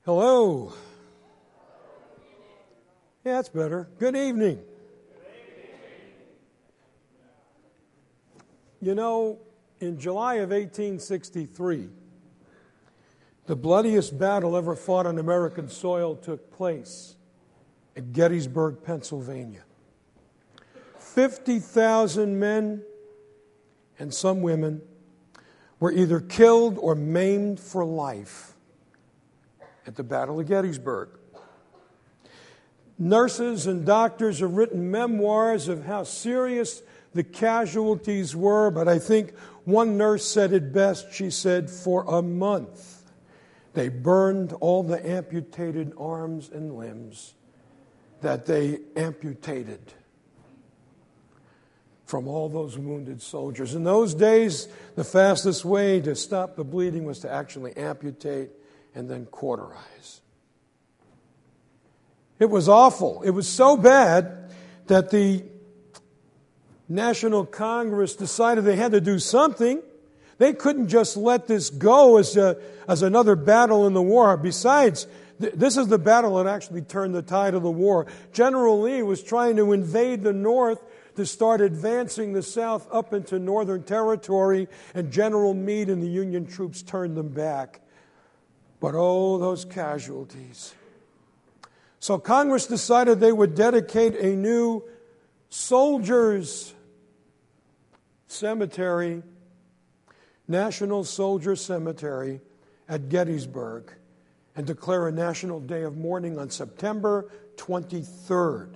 Hello. Yeah, that's better. Good evening. You know, in July of 1863, the bloodiest battle ever fought on American soil took place at Gettysburg, Pennsylvania. 50,000 men and some women were either killed or maimed for life at the Battle of Gettysburg. Nurses and doctors have written memoirs of how serious the casualties were, but I think one nurse said it best. She said, for a month, they burned all the amputated arms and limbs that they amputated from all those wounded soldiers. In those days, the fastest way to stop the bleeding was to actually amputate and then cauterize. It was awful. It was so bad that the National Congress decided they had to do something. They couldn't just let this go as another battle in the war. Besides, this is the battle that actually turned the tide of the war. General Lee was trying to invade the North to start advancing the South up into Northern Territory, and General Meade and the Union troops turned them back. But oh, those casualties. So Congress decided they would dedicate a new soldiers' cemetery, National Soldier Cemetery at Gettysburg, and declare a national day of mourning on September 23rd.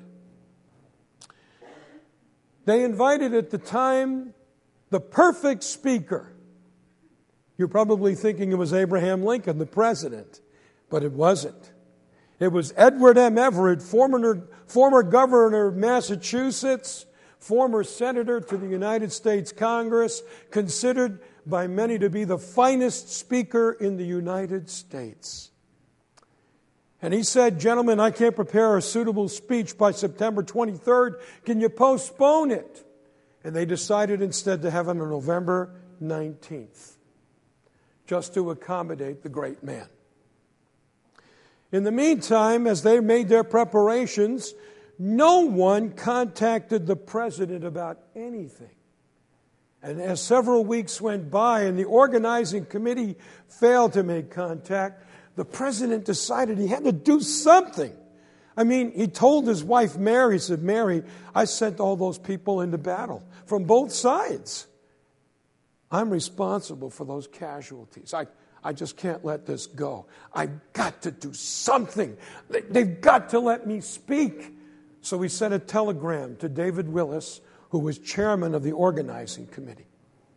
They invited at the time the perfect speaker. You're probably thinking it was Abraham Lincoln, the president, but it wasn't. It was Edward M. Everett, former governor of Massachusetts, former senator to the United States Congress, considered by many to be the finest speaker in the United States. And he said, gentlemen, I can't prepare a suitable speech by September 23rd. Can you postpone it? And they decided instead to have it on November 19th. Just to accommodate the great man. In the meantime, as they made their preparations, no one contacted the president about anything. And as several weeks went by and the organizing committee failed to make contact, the president decided he had to do something. I mean, he told his wife Mary, he said, Mary, I sent all those people into battle from both sides. I'm responsible for those casualties. I just can't let this go. I've got to do something. They've got to let me speak. So he sent a telegram to David Willis, who was chairman of the organizing committee.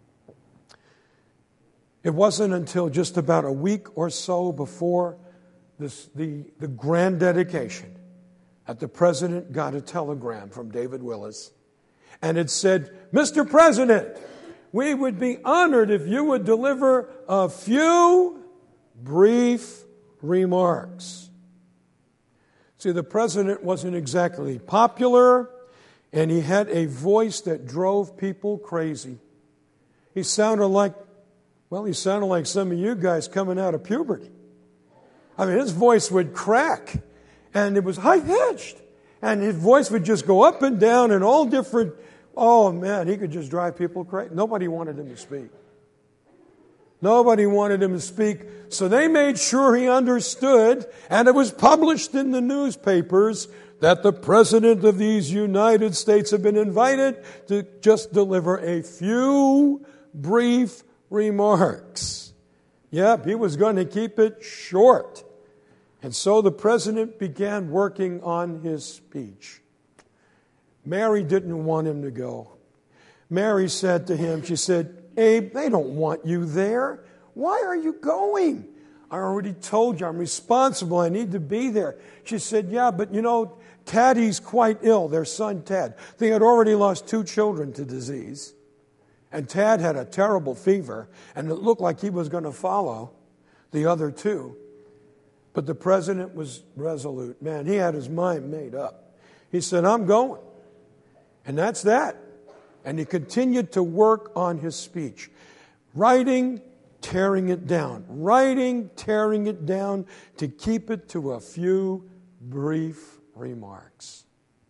It wasn't until just about a week or so before the grand dedication that the president got a telegram from David Willis. And it said, Mr. President, we would be honored if you would deliver a few brief remarks. See, the president wasn't exactly popular, and he had a voice that drove people crazy. He sounded like some of you guys coming out of puberty. I mean, his voice would crack, and it was high-pitched, and his voice would just go up and down in all different. Oh, man, he could just drive people crazy. Nobody wanted him to speak. Nobody wanted him to speak. So they made sure he understood, and it was published in the newspapers that the President of these United States had been invited to just deliver a few brief remarks. Yep, he was going to keep it short. And so the President began working on his speech. Mary didn't want him to go. Mary said to him, she said, Abe, they don't want you there. Why are you going? I already told you I'm responsible. I need to be there. She said, yeah, but you know, Taddy's quite ill, their son Tad. They had already lost 2 children to disease. And Tad had a terrible fever, and it looked like he was going to follow the other 2. But the president was resolute. Man, he had his mind made up. He said, I'm going. And that's that. And he continued to work on his speech, writing tearing it down, writing, tearing it down to keep it to a few brief remarks.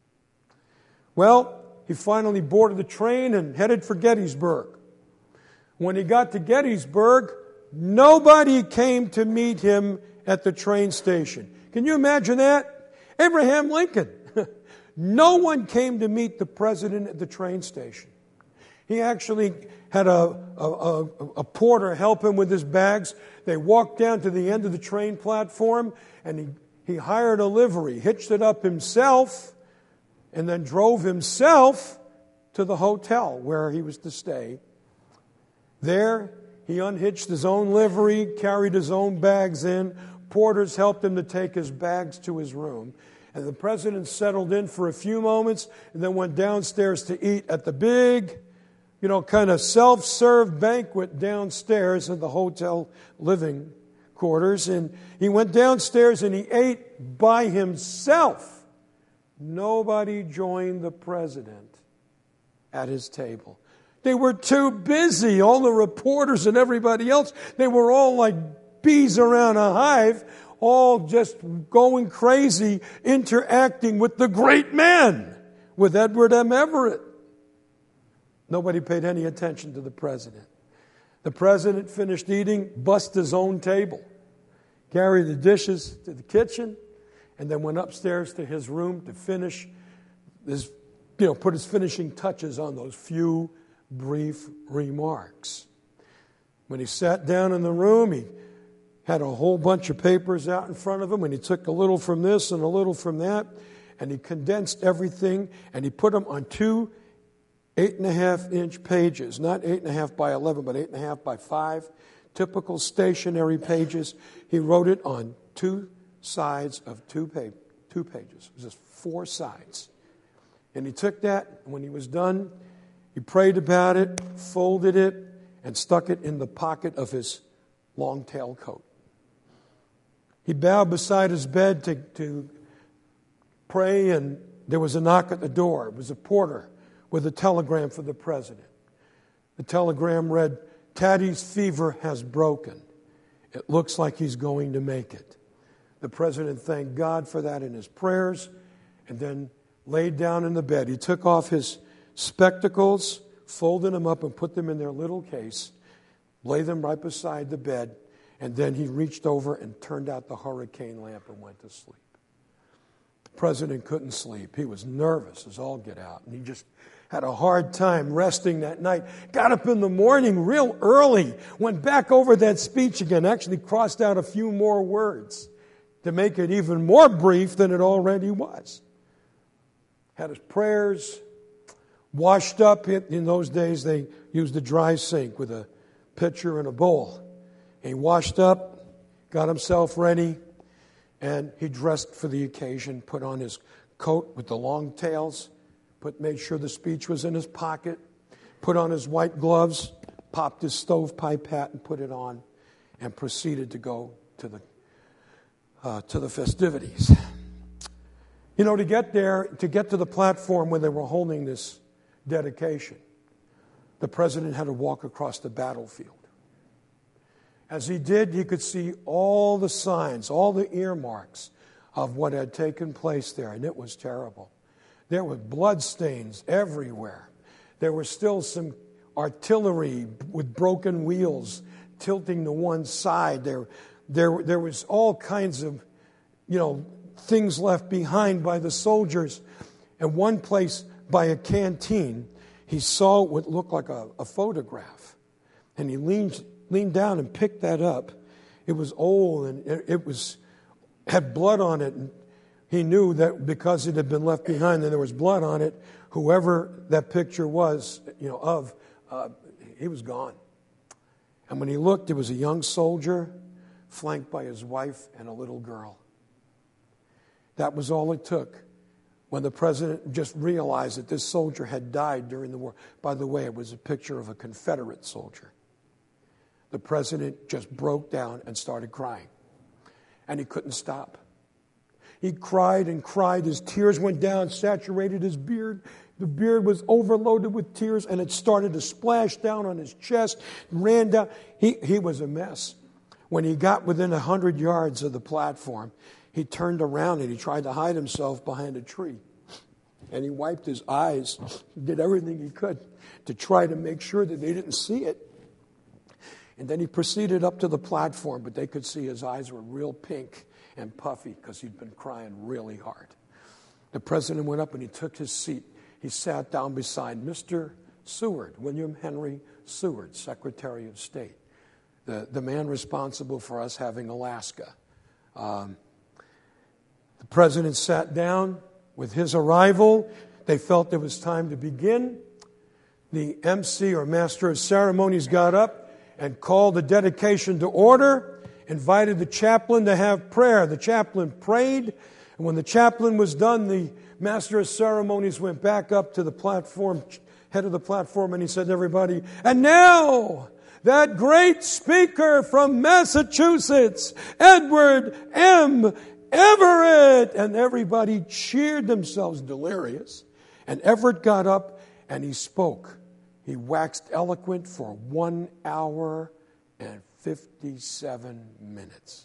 Well, he finally boarded the train and headed for Gettysburg. When he got to Gettysburg, nobody came to meet him at the train station. Can you imagine that? Abraham Lincoln. No one came to meet the president at the train station. He actually had a porter help him with his bags. They walked down to the end of the train platform, and he hired a livery, hitched it up himself, and then drove himself to the hotel where he was to stay. There, he unhitched his own livery, carried his own bags in. Porters helped him to take his bags to his room. And the president settled in for a few moments and then went downstairs to eat at the big, kind of self-serve banquet downstairs in the hotel living quarters. And he went downstairs and he ate by himself. Nobody joined the president at his table. They were too busy. All the reporters and everybody else, they were all like bees around a hive, all just going crazy, interacting with the great man, with Edward M. Everett. Nobody paid any attention to the president. The president finished eating, bussed his own table, carried the dishes to the kitchen, and then went upstairs to his room to finish his, put his finishing touches on those few brief remarks. When he sat down in the room, he had a whole bunch of papers out in front of him, and he took a little from this and a little from that, and he condensed everything, and he put them on 2 8.5-inch pages, not 8.5 by 11, but 8.5 by 5, typical stationary pages. He wrote it on 2 sides of 2 pages. It was just 4 sides. And he took that, and when he was done, he prayed about it, folded it, and stuck it in the pocket of his long tail coat. He bowed beside his bed to pray, and there was a knock at the door. It was a porter with a telegram for the president. The telegram read, "Taddy's fever has broken. It looks like he's going to make it." The president thanked God for that in his prayers and then laid down in the bed. He took off his spectacles, folded them up and put them in their little case, laid them right beside the bed, and then he reached over and turned out the hurricane lamp and went to sleep. The president couldn't sleep. He was nervous as all get out, and he just had a hard time resting that night. Got up in the morning real early, went back over that speech again, actually crossed out a few more words to make it even more brief than it already was. Had his prayers, washed up. In those days, they used a dry sink with a pitcher and a bowl. He washed up, got himself ready, and he dressed for the occasion, put on his coat with the long tails, made sure the speech was in his pocket, put on his white gloves, popped his stovepipe hat and put it on, and proceeded to go to the festivities. To get there, to get to the platform where they were holding this dedication, the president had to walk across the battlefield. As he did, he could see all the signs, all the earmarks of what had taken place there, and it was terrible. There were bloodstains everywhere. There was still some artillery with broken wheels tilting to one side. There was all kinds of, things left behind by the soldiers. And one place by a canteen, he saw what looked like a photograph. And he leaned down and picked that up. It was old and it had blood on it. And he knew that because it had been left behind and there was blood on it, whoever that picture was, he was gone. And when he looked, there was a young soldier flanked by his wife and a little girl. That was all it took when the president just realized that this soldier had died during the war. By the way, it was a picture of a Confederate soldier. The president just broke down and started crying. And he couldn't stop. He cried and cried. His tears went down, saturated his beard. The beard was overloaded with tears, and it started to splash down on his chest, ran down. He was a mess. When he got within 100 yards of the platform, he turned around and he tried to hide himself behind a tree. And he wiped his eyes, did everything he could to try to make sure that they didn't see it. And then he proceeded up to the platform, but they could see his eyes were real pink and puffy because he'd been crying really hard. The president went up and he took his seat. He sat down beside Mr. Seward, William Henry Seward, Secretary of State, the man responsible for us having Alaska. The president sat down. With his arrival, they felt it was time to begin. The MC, or Master of Ceremonies, got up and called the dedication to order, invited the chaplain to have prayer. The chaplain prayed, and when the chaplain was done, the Master of Ceremonies went back up to the platform, head of the platform, and he said to everybody, "And now, that great speaker from Massachusetts, Edward M. Everett!" And everybody cheered themselves delirious. And Everett got up and he spoke. He waxed eloquent for 1 hour and 57 minutes.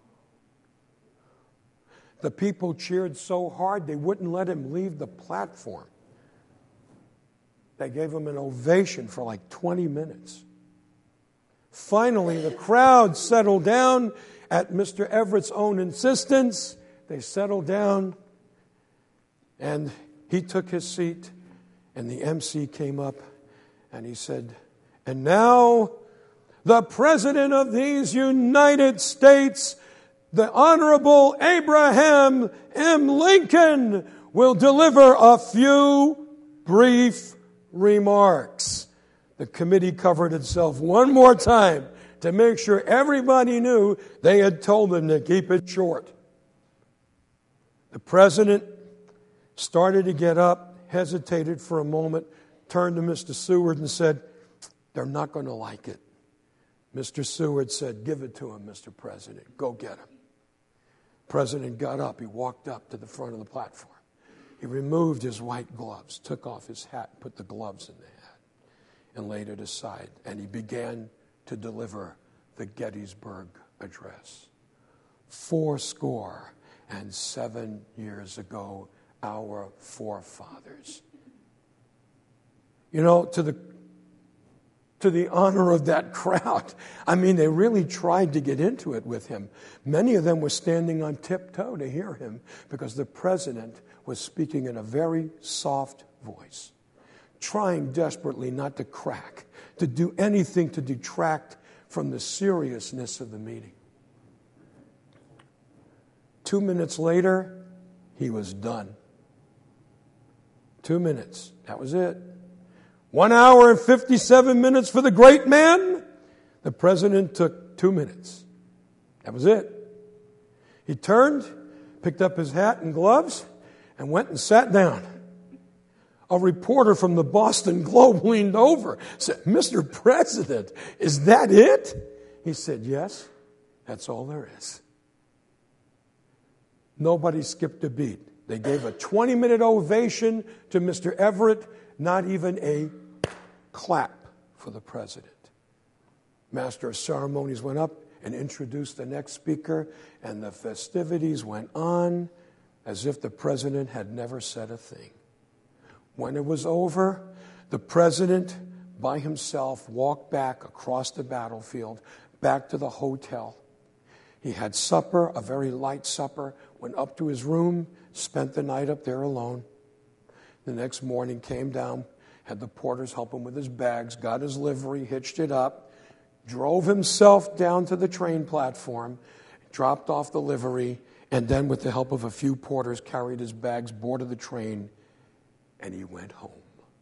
The people cheered so hard they wouldn't let him leave the platform. They gave him an ovation for like 20 minutes. Finally, the crowd settled down. At Mr. Everett's own insistence, they settled down, and he took his seat, and the MC came up, and he said, "And now, the President of these United States, the Honorable Abraham M. Lincoln, will deliver a few brief remarks." The committee covered itself one more time to make sure everybody knew they had told them to keep it short. The president started to get up, hesitated for a moment, turned to Mr. Seward and said, "They're not going to like it." Mr. Seward said, "Give it to him, Mr. President. Go get him." The president got up. He walked up to the front of the platform. He removed his white gloves, took off his hat, put the gloves in the hat, and laid it aside. And he began to deliver the Gettysburg Address. 77 years ago, our forefathers. You know, to the honor of that crowd, I mean, they really tried to get into it with him. Many of them were standing on tiptoe to hear him because the president was speaking in a very soft voice, trying desperately not to crack, to do anything to detract from the seriousness of the meeting. 2 minutes later, he was done. 2 minutes. That was it. 1 hour and 57 minutes for the great man. The president took 2 minutes. That was it. He turned, picked up his hat and gloves, and went and sat down. A reporter from the Boston Globe leaned over, said, "Mr. President, is that it?" He said, "Yes, that's all there is." Nobody skipped a beat. They gave a 20-minute ovation to Mr. Everett, not even a clap for the president. Master of Ceremonies went up and introduced the next speaker, and the festivities went on as if the president had never said a thing. When it was over, the president, by himself, walked back across the battlefield, back to the hotel. He had supper, a very light supper, went up to his room, spent the night up there alone. The next morning, came down, had the porters help him with his bags, got his livery, hitched it up, drove himself down to the train platform, dropped off the livery, and then with the help of a few porters, carried his bags, boarded the train, and he went home.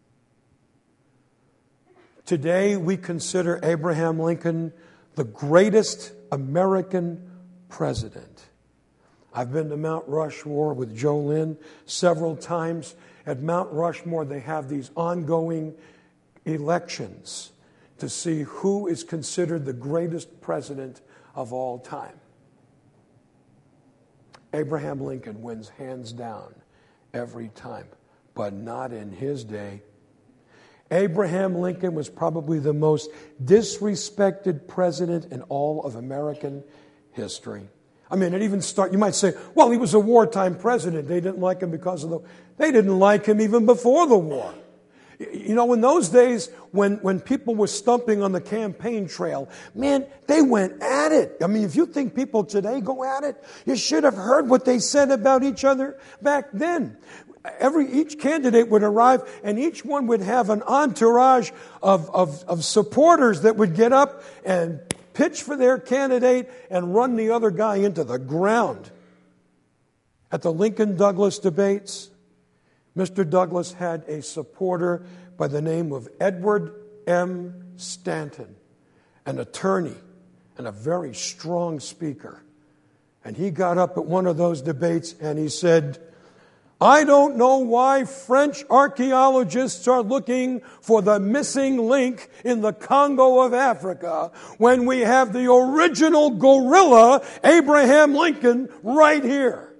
Today, we consider Abraham Lincoln the greatest American president. I've been to Mount Rushmore with Joe Lynn several times. At Mount Rushmore, they have these ongoing elections to see who is considered the greatest president of all time. Abraham Lincoln wins hands down every time, but not in his day. Abraham Lincoln was probably the most disrespected president in all of American history. I mean, it even you might say, well, he was a wartime president. They didn't like him they didn't like him even before the war. You know, in those days, when people were stumping on the campaign trail, man, they went at it. I mean, if you think people today go at it, you should have heard what they said about each other back then. Each candidate would arrive, and each one would have an entourage of supporters that would get up and pitch for their candidate and run the other guy into the ground. At the Lincoln-Douglas debates, Mr. Douglas had a supporter by the name of Edward M. Stanton, an attorney and a very strong speaker. And he got up at one of those debates and he said, I don't know why French archaeologists are looking for the missing link in the Congo of Africa when we have the original gorilla, Abraham Lincoln, right here.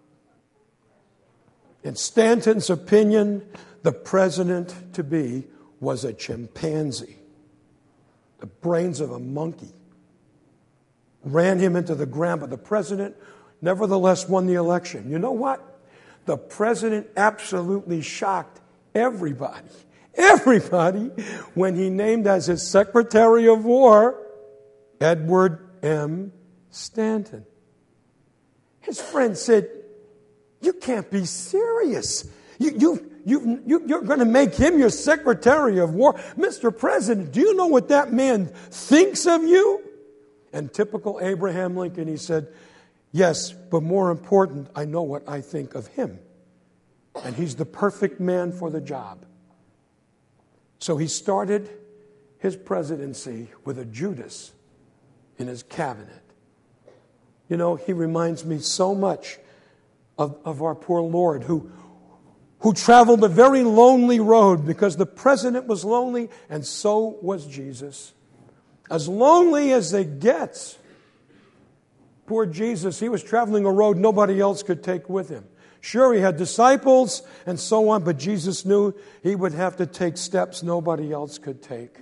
In Stanton's opinion, the president-to-be was a chimpanzee. The brains of a monkey. Ran him into the ground, but the president nevertheless won the election. You know what? The president absolutely shocked everybody, when he named as his Secretary of War Edward M. Stanton. His friend said, you can't be serious. You're going to make him your Secretary of War. Mr. President, do you know what that man thinks of you? And typical Abraham Lincoln, he said, yes, but more important, I know what I think of him. And he's the perfect man for the job. So he started his presidency with a Judas in his cabinet. You know, he reminds me so much of our poor Lord who traveled a very lonely road because the president was lonely and so was Jesus. As lonely as they get. Poor Jesus, he was traveling a road nobody else could take with him. Sure, he had disciples and so on, but Jesus knew he would have to take steps nobody else could take.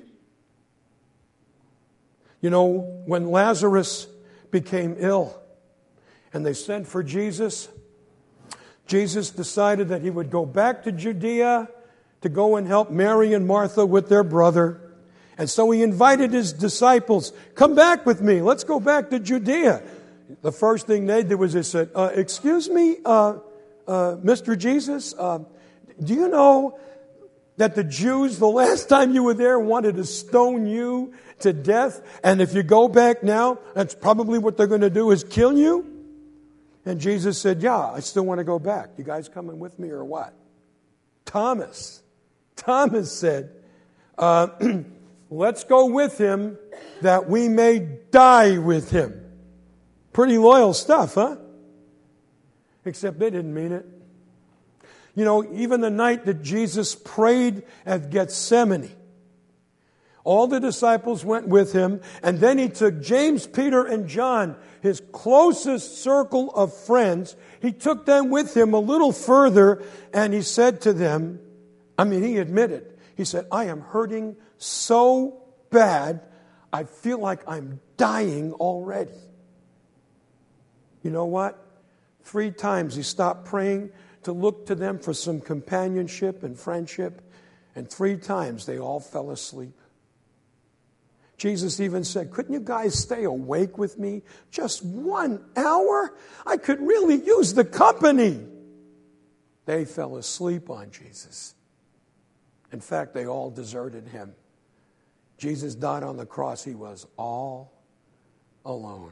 You know, when Lazarus became ill and they sent for Jesus, Jesus decided that he would go back to Judea to go and help Mary and Martha with their brother. And so he invited his disciples, come back with me, let's go back to Judea. The first thing they did was they said, excuse me, Mr. Jesus, do you know that the Jews, the last time you were there, wanted to stone you to death? And if you go back now, that's probably what they're going to do is kill you? And Jesus said, yeah, I still want to go back. You guys coming with me or what? Thomas said, let's go with him that we may die with him. Pretty loyal stuff, huh? Except they didn't mean it. You know, even the night that Jesus prayed at Gethsemane, all the disciples went with him, and then he took James, Peter, and John, his closest circle of friends. He took them with him a little further, and he said to them, he admitted, he said, I am hurting so bad, I feel like I'm dying already. You know what? 3 times he stopped praying to look to them for some companionship and friendship, and 3 times they all fell asleep. Jesus even said, couldn't you guys stay awake with me just 1 hour? I could really use the company. They fell asleep on Jesus. In fact, they all deserted him. Jesus died on the cross. He was all alone.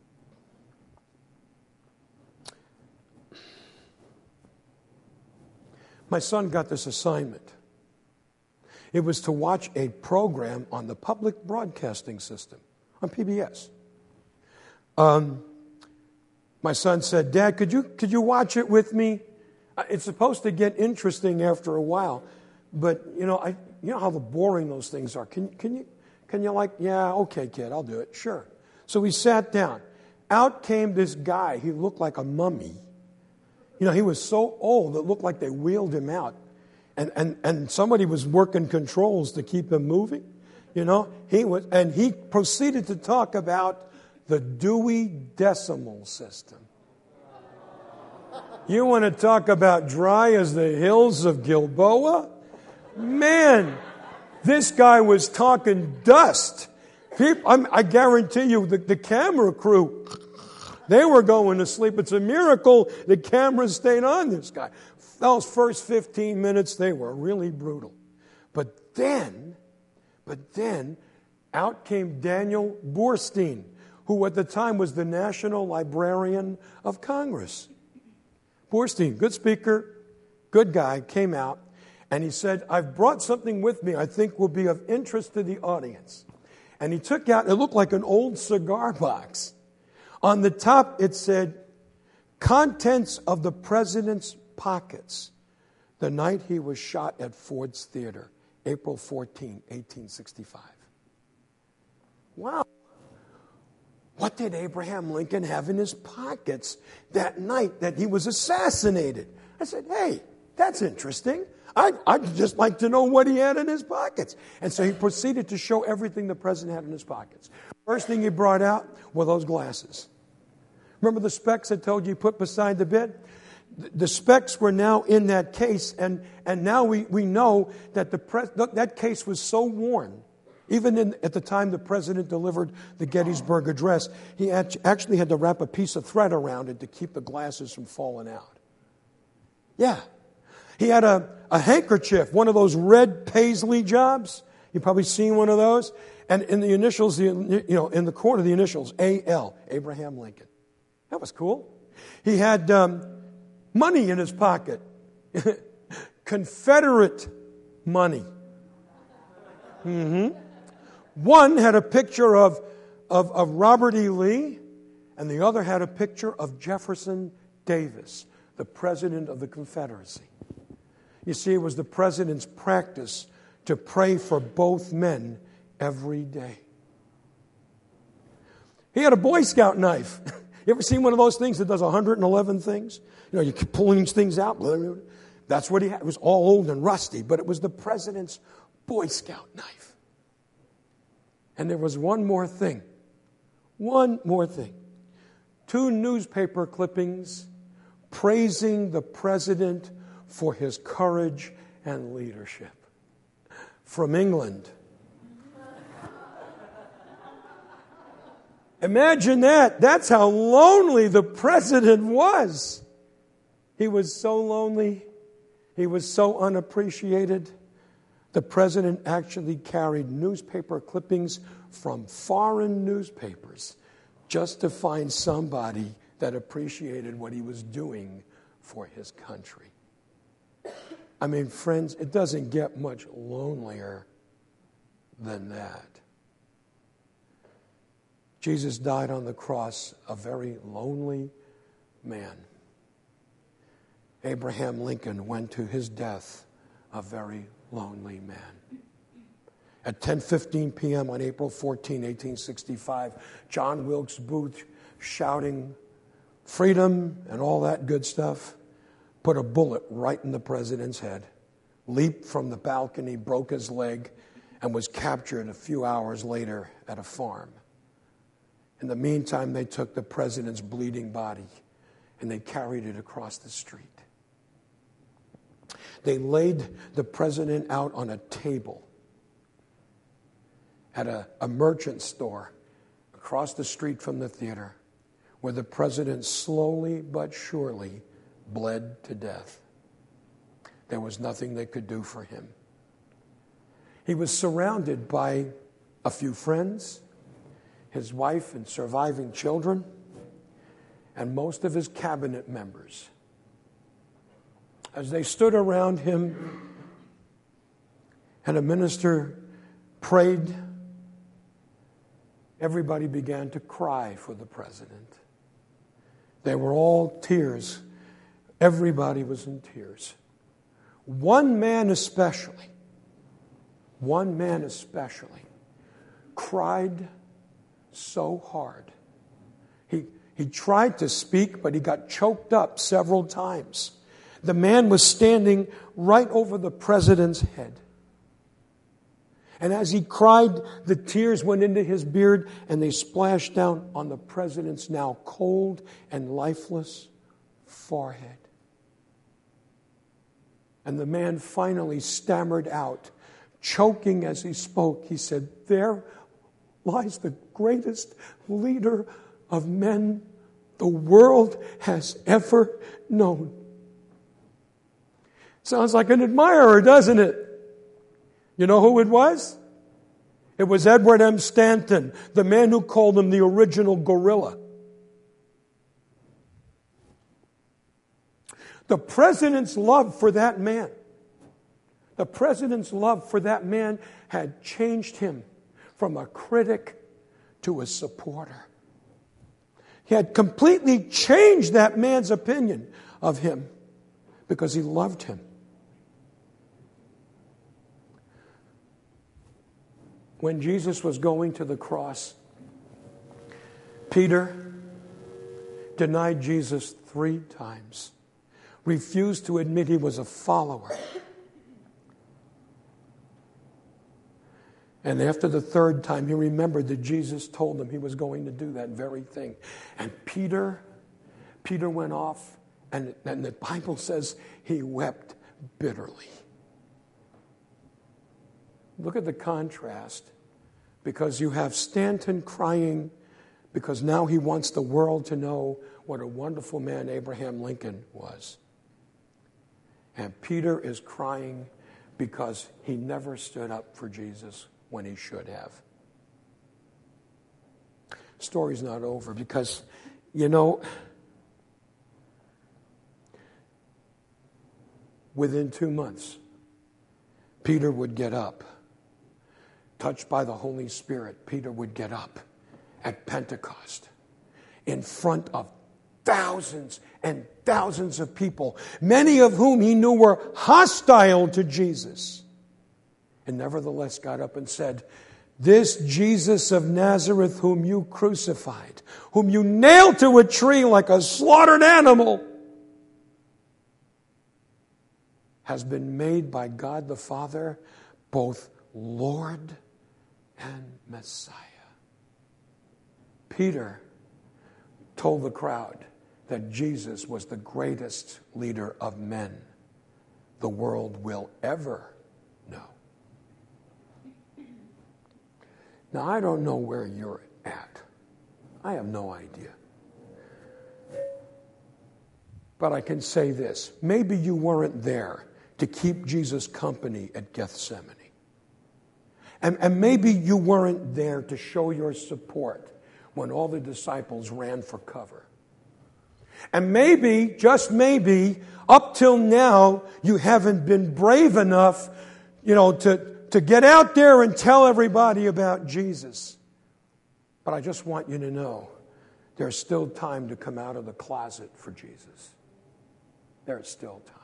My son got this assignment. It was to watch a program on the public broadcasting system, on PBS. My son said, Dad, could you watch it with me? It's supposed to get interesting after a while, but you know how boring those things are. Can you yeah, okay, kid, I'll do it. Sure. So we sat down, out came this guy. He looked like a mummy. You know, he was so old, it looked like they wheeled him out. And somebody was working controls to keep him moving. You know, he proceeded to talk about the Dewey Decimal System. You want to talk about dry as the hills of Gilboa? Man, this guy was talking dust. I guarantee you, the camera crew, they were going to sleep. It's a miracle the cameras stayed on this guy. Those first 15 minutes, they were really brutal. But then, out came Daniel Borstein, who at the time was the National Librarian of Congress. Borstein, good speaker, good guy, came out, and he said, I've brought something with me I think will be of interest to the audience. And he took out, it looked like an old cigar box. On the top, it said, contents of the president's pockets the night he was shot at Ford's Theater, April 14, 1865. Wow. What did Abraham Lincoln have in his pockets that night that he was assassinated? I said, hey, that's interesting. I'd just like to know what he had in his pockets. And so he proceeded to show everything the president had in his pockets. First thing he brought out were those glasses. Remember the specs I told you put beside the bed? The specs were now in that case, and now we know that that case was so worn. Even at the time the president delivered the Gettysburg Address, he actually had to wrap a piece of thread around it to keep the glasses from falling out. Yeah. He had a handkerchief, one of those red paisley jobs. You've probably seen one of those. And in the initials, in the corner, the initials, A.L., Abraham Lincoln. That was cool. He had money in his pocket. Confederate money. Mm-hmm. One had a picture of Robert E. Lee, and the other had a picture of Jefferson Davis, the president of the Confederacy. You see, it was the president's practice to pray for both men every day. He had a Boy Scout knife. You ever seen one of those things that does 111 things? You know, you keep pulling these things out. That's what he had. It was all old and rusty, but it was the president's Boy Scout knife. And there was one more thing. One more thing. 2 newspaper clippings praising the president for his courage and leadership. From England. Imagine that. That's how lonely the president was. He was so lonely. He was so unappreciated. The president actually carried newspaper clippings from foreign newspapers just to find somebody that appreciated what he was doing for his country. I mean, friends, it doesn't get much lonelier than that. Jesus died on the cross, a very lonely man. Abraham Lincoln went to his death, a very lonely man. At 10:15 p.m. on April 14, 1865, John Wilkes Booth, shouting freedom and all that good stuff, put a bullet right in the president's head, leaped from the balcony, broke his leg, and was captured a few hours later at a farm. In the meantime, they took the president's bleeding body and they carried it across the street. They laid the president out on a table at a merchant store across the street from the theater, where the president slowly but surely bled to death. There was nothing they could do for him. He was surrounded by a few friends, his wife and surviving children, and most of his cabinet members. As they stood around him and a minister prayed, everybody began to cry for the president. They were all tears. Everybody was in tears. One man especially cried so hard. He tried to speak, but he got choked up several times. The man was standing right over the president's head. And as he cried, the tears went into his beard and they splashed down on the president's now cold and lifeless forehead. And the man finally stammered out, choking as he spoke. He said, "There lies the greatest leader of men the world has ever known." Sounds like an admirer, doesn't it? You know who it was? It was Edward M. Stanton, the man who called him the original gorilla. The president's love for that man, had changed him from a critic to a supporter. He had completely changed that man's opinion of him because he loved him. When Jesus was going to the cross, Peter denied Jesus 3 times, refused to admit he was a follower. And after the 3rd time, he remembered that Jesus told him he was going to do that very thing. And Peter went off, and the Bible says he wept bitterly. Look at the contrast, because you have Stanton crying because now he wants the world to know what a wonderful man Abraham Lincoln was. And Peter is crying because he never stood up for Jesus when he should have. Story's not over because, within 2 months, Peter would get up. Touched by the Holy Spirit, Peter would get up at Pentecost in front of thousands and thousands of people, many of whom he knew were hostile to Jesus, and nevertheless got up and said, "This Jesus of Nazareth whom you crucified, whom you nailed to a tree like a slaughtered animal, has been made by God the Father both Lord and Messiah." Peter told the crowd that Jesus was the greatest leader of men the world will ever know. Now, I don't know where you're at. I have no idea. But I can say this. Maybe you weren't there to keep Jesus company at Gethsemane. And maybe you weren't there to show your support when all the disciples ran for cover. And maybe, just maybe, up till now, you haven't been brave enough, to get out there and tell everybody about Jesus. But I just want you to know, there's still time to come out of the closet for Jesus. There's still time.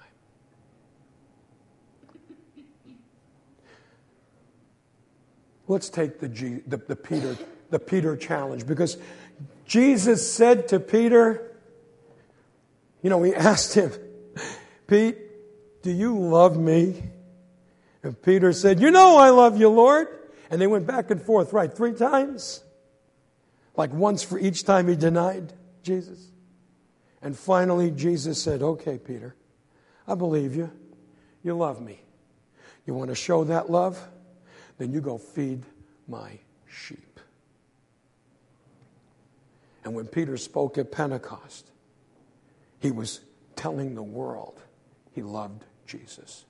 Let's take the Peter challenge, because Jesus said to Peter, he asked him, "Pete, do you love me?" And Peter said, "I love you, Lord." And they went back and forth, 3 times? Like once for each time he denied Jesus. And finally Jesus said, "Okay, Peter, I believe you. You love me. You want to show that love? Then you go feed my sheep." And when Peter spoke at Pentecost, he was telling the world he loved Jesus.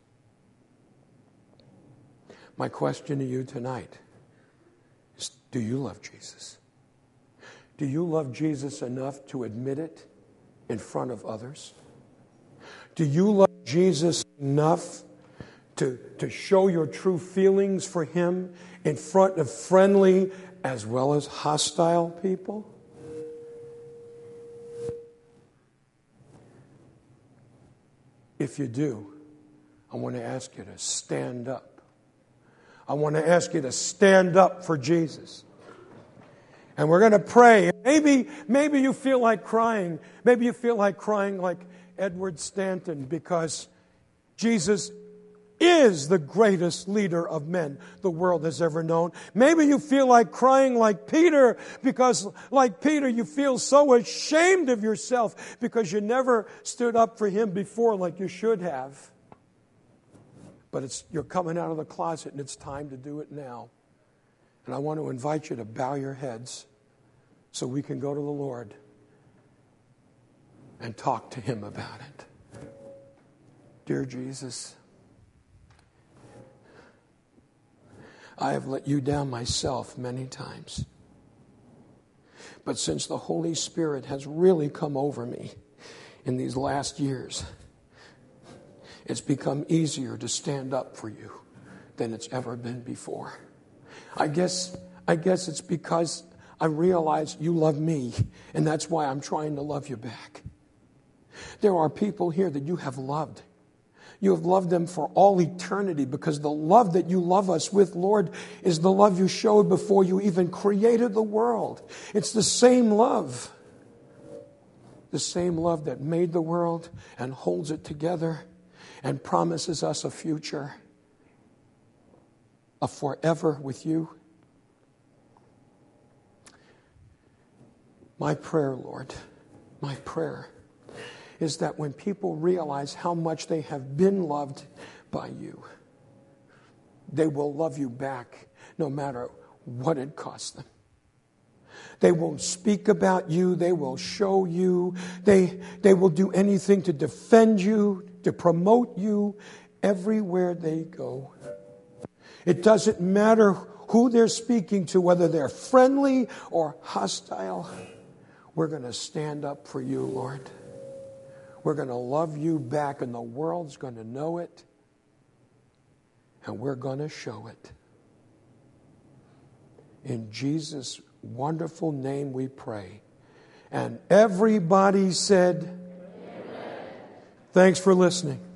My question to you tonight is, do you love Jesus? Do you love Jesus enough to admit it in front of others? Do you love Jesus enough to show your true feelings for him in front of friendly as well as hostile people? If you do, I want to ask you to stand up. I want to ask you to stand up for Jesus. And we're going to pray. Maybe Maybe you feel like crying. Maybe you feel like crying like Edward Stanton because Jesus is the greatest leader of men the world has ever known. Maybe you feel like crying like Peter because, like Peter, you feel so ashamed of yourself because you never stood up for him before like you should have. But you're coming out of the closet and it's time to do it now. And I want to invite you to bow your heads so we can go to the Lord and talk to Him about it. Dear Jesus, I have let you down myself many times. But since the Holy Spirit has really come over me in these last years, it's become easier to stand up for you than it's ever been before. I guess it's because I realize you love me, and that's why I'm trying to love you back. There are people here that you have loved. You have loved them for all eternity because the love that you love us with, Lord, is the love you showed before you even created the world. It's the same love. The same love that made the world and holds it together and promises us a future, a forever with you. My prayer, Lord, my prayer is that when people realize how much they have been loved by you, they will love you back no matter what it costs them. They will speak about you. They will show you. They will do anything to defend you, to promote you everywhere they go. It doesn't matter who they're speaking to, whether they're friendly or hostile. We're going to stand up for you, Lord. We're going to love you back, and the world's going to know it, and we're going to show it. In Jesus' wonderful name we pray. And everybody said, Amen. Thanks for listening.